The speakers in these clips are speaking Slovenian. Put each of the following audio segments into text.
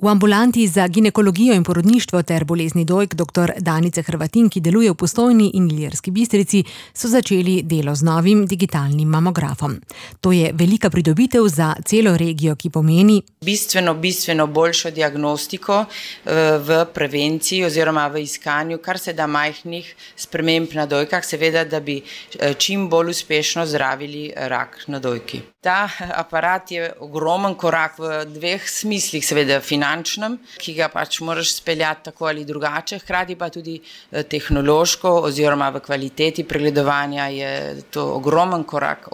V ambulanti za ginekologijo in porodništvo ter bolezni dojk dr. Danice Hrvatin, ki deluje v Postojni in Ilirski Bistrici, so začeli delo z novim digitalnim mamografom. To je velika pridobitev za celo regijo, ki pomeni bistveno boljšo diagnostiko v prevenciji oziroma v iskanju kar se da majhnih sprememb na dojkah, seveda, da bi čim bolj uspešno zdravili rak na dojki. Ta aparat je ogromen korak v dveh smislih, seveda finančnem, ki ga pač moraš speljati tako ali drugače, hkrati pa tudi tehnološko oziroma v kvaliteti pregledovanja je to ogromen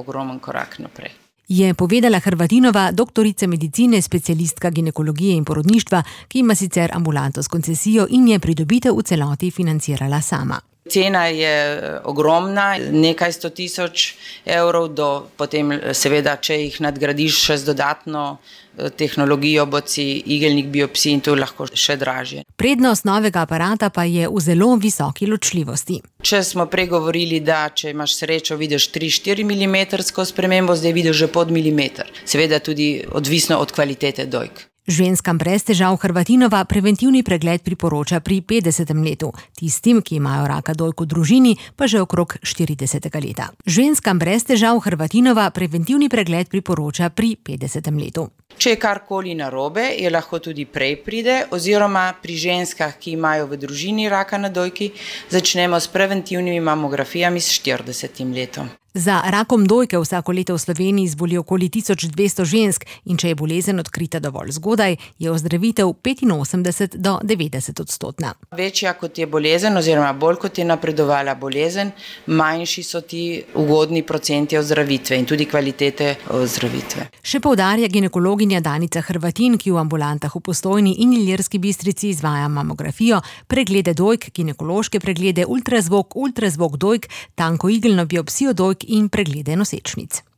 korak naprej. Je povedala Hrvatinova, doktorica medicine, specialistka ginekologije in porodništva, ki ima sicer ambulanto s koncesijo in je pridobitev v celoti financirala sama. Cena je ogromna, nekaj 100 000 evrov do potem seveda, če jih nadgradiš še z dodatno tehnologijo, igelnik biopsij in to lahko še dražje. Prednost novega aparata pa je v zelo visoki ločljivosti. Če smo pregovorili, da če imaš srečo, vidiš 3-4 mm spremembo, zdaj vidiš že pod milimeter. Seveda tudi odvisno od kvalitete dojk. Ženskam brez težav Hrvatinova preventivni pregled priporoča pri 50. letu, tistim, ki imajo raka dojk v družini, pa že okrog 40. leta. Ženskam brez težav Hrvatinova preventivni pregled priporoča pri 50. letu. Če je karkoli narobe, je lahko tudi prej pride, oziroma pri ženskah, ki imajo v družini raka na dojki, začnemo s preventivnimi mamografijami s 40. letom. Za rakom dojke vsako leto v Sloveniji zboli okoli 1200 žensk in če je bolezen odkrita dovolj zgodaj, je ozdravitev 85 do 90%. Večja kot je bolezen oziroma bolj kot je napredovala bolezen, manjši so ti ugodni procenti ozdravitve in tudi kvalitete ozdravitve. Še poudarja ginekologinja Danica Hrvatin, ki v ambulantah v Postojni in Ilirski Bistrici izvaja mamografijo, preglede dojk, ginekološke preglede, ultrazvok dojk, tankoigelno biopsijo dojk in preglede nosečnic.